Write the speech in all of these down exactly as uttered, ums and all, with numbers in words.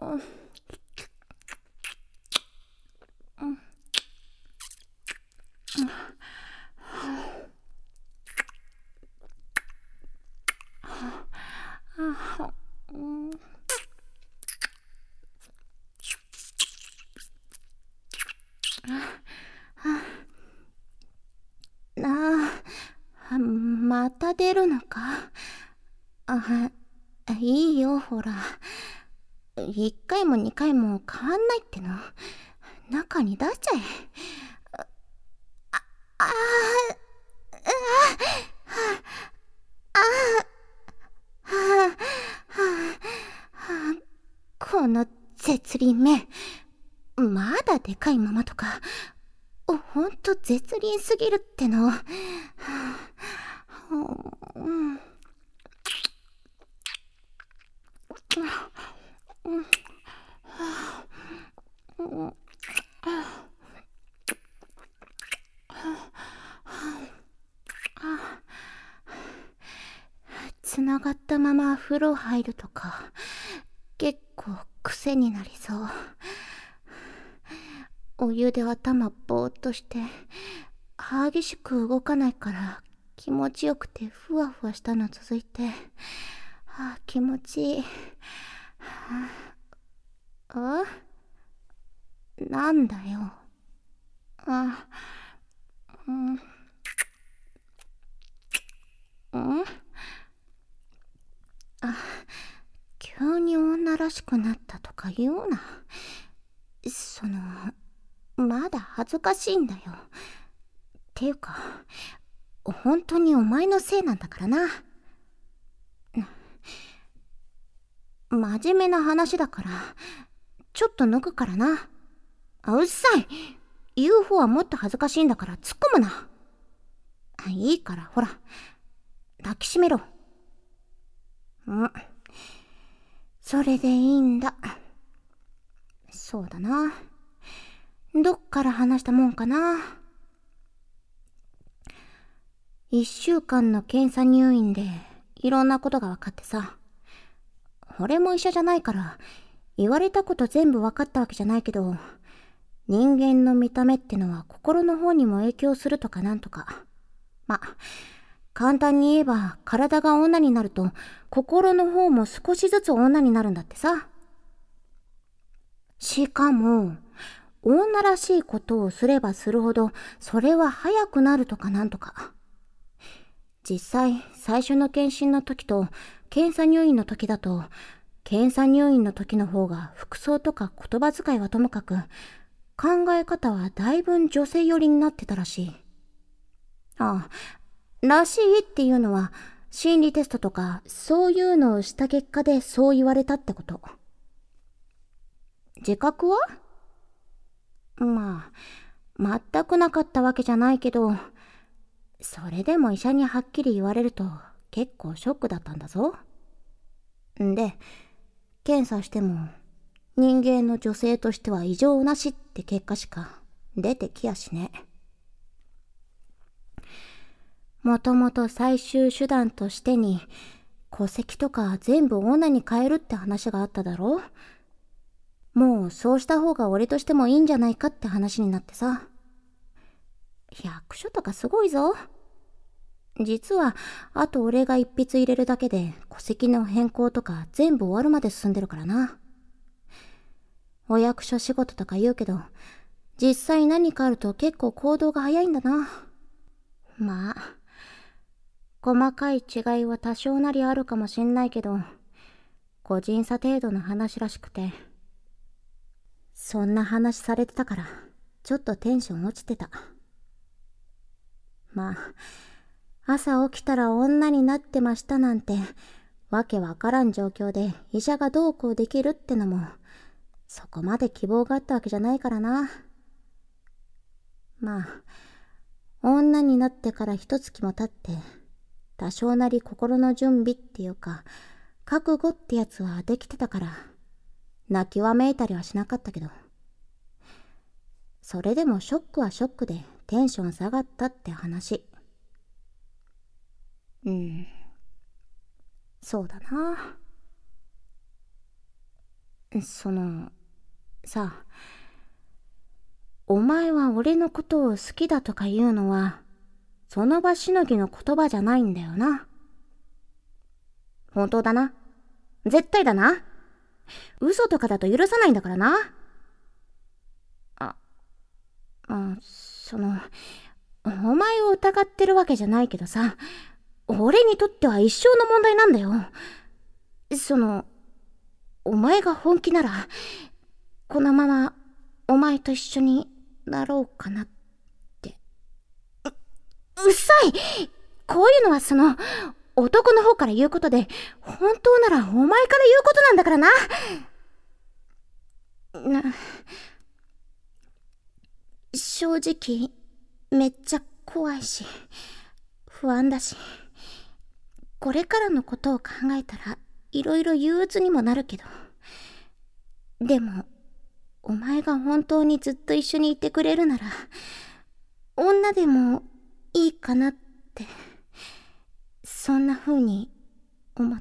なあ、また出るのか。あ、いいよ、ほら。一回も二回も変わんないっての。中に出しちゃえ。あ、あ、あ、あ、あ、この絶倫め。まだでかいままとか。ほんと絶倫すぎるっての。つながったまま風呂入るとか結構癖になりそう。お湯で頭ぼーっとして激しく動かないから気持ちよくてふわふわしたの続いて、あ、気持ちいい。あ、なんだよ。あ、うん、うんあ、急に女らしくなったとか言うな。その、まだ恥ずかしいんだよ。っていうか、本当にお前のせいなんだからな。真面目な話だから、ちょっと脱ぐからな。あ、うっさい。言う方はもっと恥ずかしいんだから突っ込むな。いいから、ほら。抱きしめろ。うん。それでいいんだ。そうだな。どっから話したもんかな。一週間の検査入院でいろんなことが分かってさ。俺も医者じゃないから言われたこと全部分かったわけじゃないけど、人間の見た目ってのは心の方にも影響するとかなんとか。ま、簡単に言えば体が女になると心の方も少しずつ女になるんだってさ。しかも女らしいことをすればするほどそれは早くなるとかなんとか。実際最初の検診の時と検査入院の時だと、検査入院の時の方が服装とか言葉遣いはともかく考え方はだいぶ女性寄りになってたらしい。ああ、らしいっていうのは心理テストとかそういうのをした結果でそう言われたってこと。自覚は？まあ、全くなかったわけじゃないけど、それでも医者にはっきり言われると結構ショックだったんだぞ。んで、検査しても人間の女性としては異常なしって結果しか出てきやしね。もともと最終手段としてに戸籍とか全部女に変えるって話があっただろ。もうそうした方が俺としてもいいんじゃないかって話になってさ。役所とかすごいぞ。実はあと俺が一筆入れるだけで戸籍の変更とか全部終わるまで進んでるからな。お役所仕事とか言うけど、実際何かあると結構行動が早いんだな。まあ、細かい違いは多少なりあるかもしんないけど、個人差程度の話らしくて。そんな話されてたから、ちょっとテンション落ちてた。まあ、朝起きたら女になってましたなんて、わけわからん状況で医者がどうこうできるってのも、そこまで希望があったわけじゃないからな。まあ、女になってから一月も経って、多少なり心の準備っていうか、覚悟ってやつはできてたから、泣きわめいたりはしなかったけど、それでもショックはショックでテンション下がったって話。うん、そうだな。 その、さ、お前は俺のことを好きだとか言うのは、その場しのぎの言葉じゃないんだよな。本当だな。絶対だな。嘘とかだと許さないんだからな。あ、あ、その、お前を疑ってるわけじゃないけどさ、俺にとっては一生の問題なんだよ。その、お前が本気なら、このままお前と一緒になろうかなって。う、うっさい！こういうのはその、男の方から言うことで、本当ならお前から言うことなんだからな。な、正直、めっちゃ怖いし、不安だし、これからのことを考えたら、いろいろ憂鬱にもなるけど。でも、お前が本当にずっと一緒にいてくれるなら、女でもいいかなって、そんな風に思って。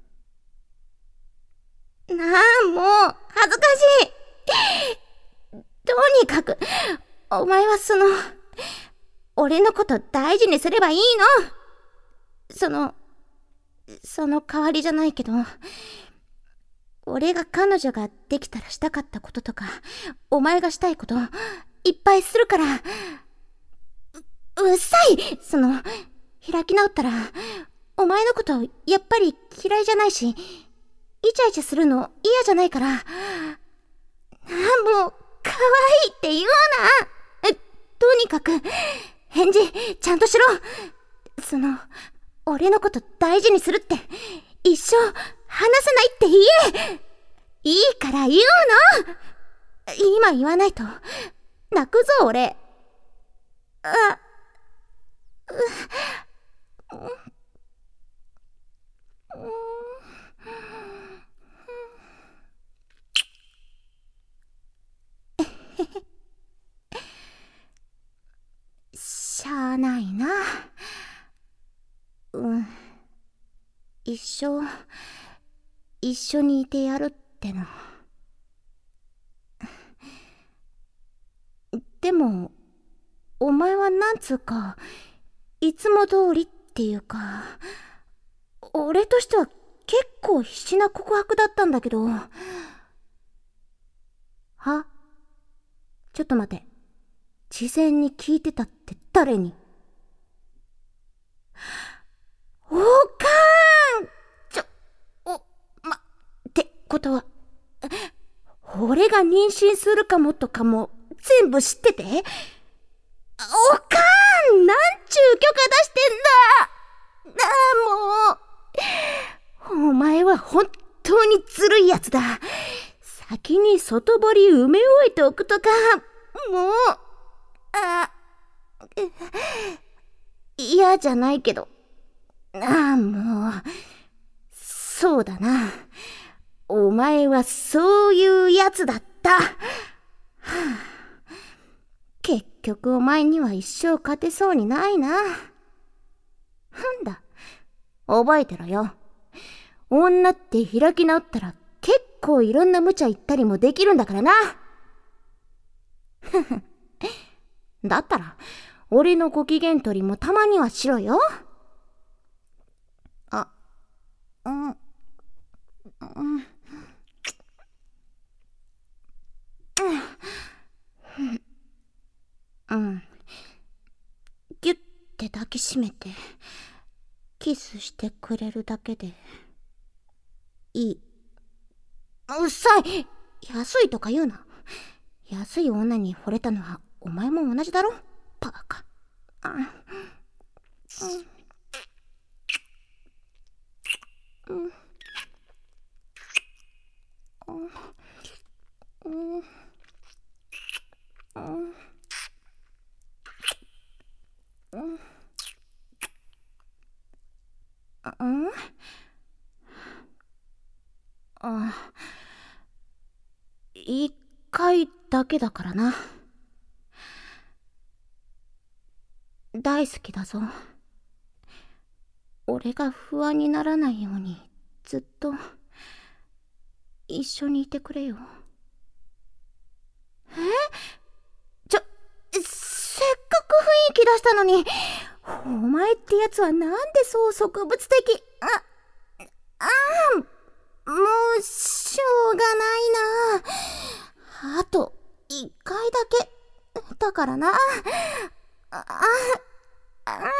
なあ、もう、恥ずかしい。とにかく、お前はその、俺のこと大事にすればいいの。その、その代わりじゃないけど、俺が彼女ができたらしたかったこととか、お前がしたいこと、いっぱいするから、う、うっさい！その、開き直ったら、お前のことやっぱり嫌いじゃないし、イチャイチャするの嫌じゃないから、あ、もう、可愛いって言うな。とにかく、返事、ちゃんとしろ。その、俺のこと大事にするって、一生、話さないって言え。いいから言うの。今言わないと、泣くぞ俺。あ、う、う、う、しゃあないな。うん。一生、一緒にいてやるっての。でも、お前はなんつうか、いつも通りっていうか、俺としては結構必死な告白だったんだけど。は？ちょっと待て。事前に聞いてたって誰に？おかーん！ちょ、お、ま、ってことは、俺が妊娠するかもとかも全部知ってて？おかーん！なんちゅう許可出してんだ！ああ、もう。お前は本当にずるいやつだ。先に外堀埋め終えておくとか、もう、あ、嫌じゃないけど。ああ、もう、そうだな。お前はそういうやつだった。はあ、結局お前には一生勝てそうにないな。なんだ、覚えてろよ。女って開き直ったら結構いろんな無茶言ったりもできるんだからな。だったら、俺のご機嫌取りもたまにはしろよ。あ、うん、うん、うん。ギュッて抱きしめて、キスしてくれるだけで、いい。うっさい！安いとか言うな。安い女に惚れたのはお前も同じだろ？バカ。あ、うん。うん。うん。うん。うん。うん。あ、一回だけだからな。大好きだぞ。俺が不安にならないようにずっと一緒にいてくれよ。え？ちょ、せっかく雰囲気出したのに、お前ってやつはなんでそう植物的。あ、ああ、もうしょうがないな。あと一回だけだからな。ああ、あ